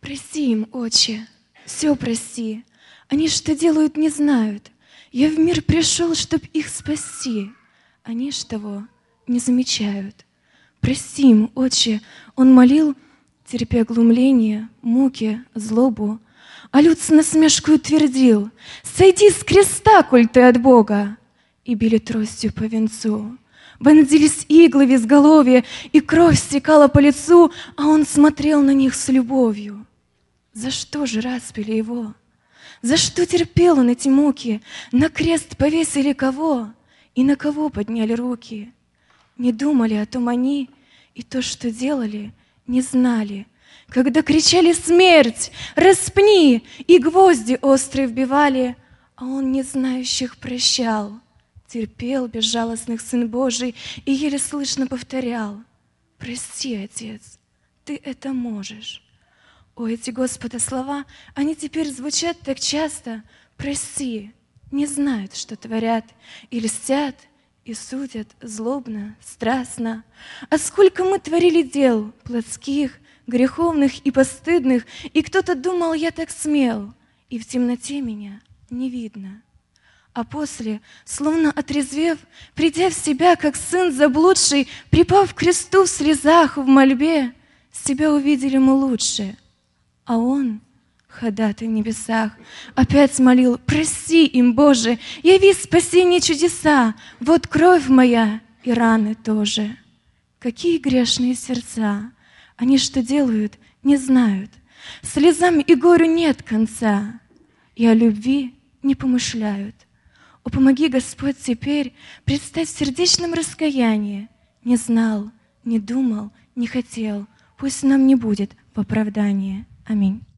Прости им, Отче, все прости. Они что делают, не знают. Я в мир пришел, чтоб их спасти. Они ж того не замечают. Прости им, Отче, он молил, терпя глумление, муки, злобу. А люд с насмешкою твердил: «Сойди с креста, коль ты от Бога!» И били тростью по венцу. Вонзились иглы в изголовье, и кровь стекала по лицу, а он смотрел на них с любовью. За что же распяли его? За что терпел он эти муки? На крест повесили кого? И на кого подняли руки? Не думали о том они, и то, что делали, не знали. Когда кричали «Смерть! Распни!» и гвозди острые вбивали, а он не знающих прощал. Терпел безжалостных Сын Божий и еле слышно повторял: «Прости, Отец, Ты это можешь». О, эти Господа слова, они теперь звучат так часто: «Прости», не знают, что творят, и льстят, и судят злобно, страстно. А сколько мы творили дел плотских, греховных и постыдных, и кто-то думал, я так смел, и в темноте меня не видно. А после, словно отрезвев, придя в себя, как сын заблудший, припав к кресту в слезах, в мольбе, себя увидели мы лучше. А он, ходатай в небесах, опять молил: «Прости им, Боже, яви спасение чудеса, вот кровь моя и раны тоже». Какие грешные сердца! Они что делают, не знают. Слезам и горю нет конца, и о любви не помышляют. О, помоги, Господь, теперь предстать в сердечном раскаянии. Не знал, не думал, не хотел, пусть нам не будет в оправдании. Аминь.